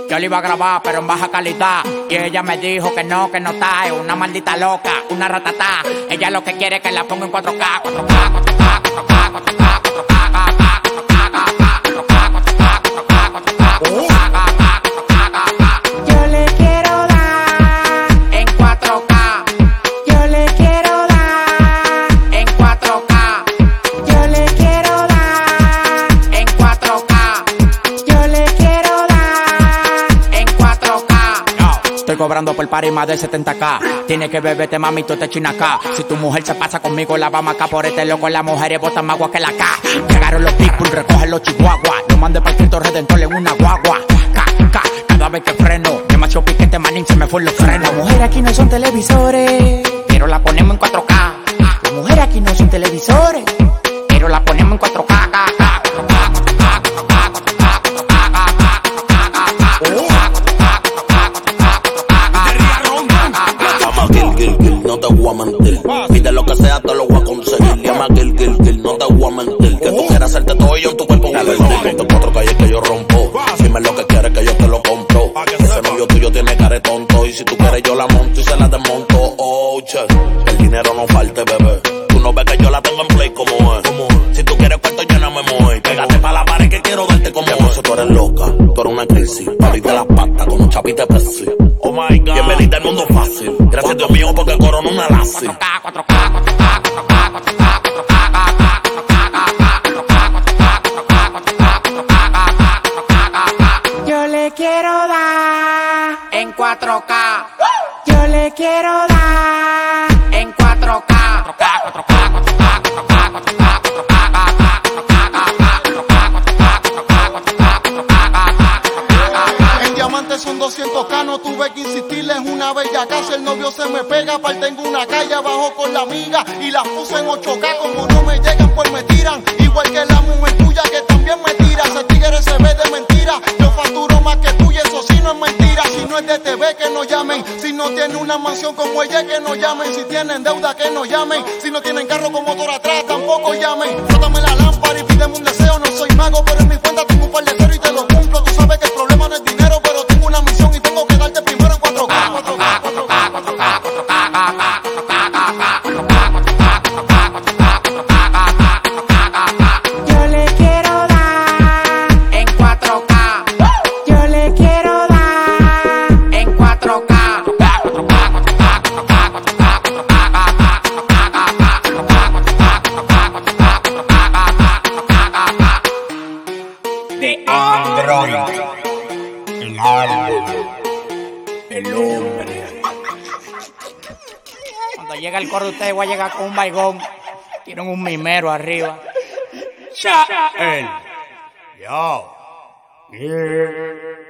Yo le iba a grabar, pero en baja calidad. Y ella me dijo que no está. Es una maldita loca, una ratatá. Ella lo que quiere es que la ponga en 4K, 4K, 4K, 4K, 4K, 4K. Yo le quiero dar en 4K. Yo le quiero dar en 4K. Yo le quiero dar en 4K. Yo le quiero dar en 4K. Estoy cobrando por party más de 70K. Tiene que beberte, mami, tú te china acá. Si tu mujer se pasa conmigo, la vamos acá por este loco. Las mujeres botan más agua que la K. Llegaron los people, recogen los chihuahuas. Yo mandé para Cristo Redentor en una guagua. Cada vez que freno, demasiado piquete, manín, se me fue los frenos. Las mujeres aquí no son televisores, pero la ponemos en 4K. Las mujeres aquí no son televisores, pero la ponemos en 4K. No te voy a mentir. Pide lo que sea, te lo voy a conseguir. Llama Gil, no te voy a mentir. Que tú quieras hacerte todo y yo en tu cuerpo. Dale, ponte 4 calles que yo rompo. Dime lo que quieres que yo te lo compro. Ese novio tuyo tiene cara de tonto. Y si tú quieres yo la monto y se la desmonto. Oh, che, el dinero no falte, bebé. Tú no ves que yo la tengo en play como es. Si tú quieres cuento yo no me muevo. Pégate pa' la pared que quiero verte como es. Tú eres loca, tú eres una crisis. Pariste las patas con un chapite Pepsi. Oh my God, bienvenida al mundo fácil. Gracias Dios mío porque corona una lazi. 4K, 4K, 4K, 4K, 4K, 4K. Yo le quiero dar en 4K. Yo le quiero dar en 4K. 4K, 4K, 4K, 4K, 4K. En diamantes son 200K, no tuve que insistirles una bella casa. El novio se me pega, aparte tengo una calle abajo con la amiga y las puse en 8K. Como no me llegan, pues me tiran. Igual que la mujer tuya que también me tira. Ese tigre se ve de mentira. Yo facturo más que tú y eso sí no es mentira. Si no es de TV que no llamen. Si no tiene una mansión como ella que no llamen. Si tienen deuda que no llamen. Si no tienen carro con motor atrás tampoco llamen. Frótame la lámpara y pídeme un deseo. No soy mago pero en mi cuenta tengo un par de cero y te lo cumplo. Tú sabes que el problema no es dinero pero tengo una misión y tengo que darte primero en 4K. 4K, 4K, 4K, 4K. Yo le quiero dar en 4K. Yo le quiero dar en 4K. De Android, el alma, el hombre. Cuando llega el coro de ustedes voy a llegar con un baigón. Tienen un mimero arriba. El. Yo. Yeah.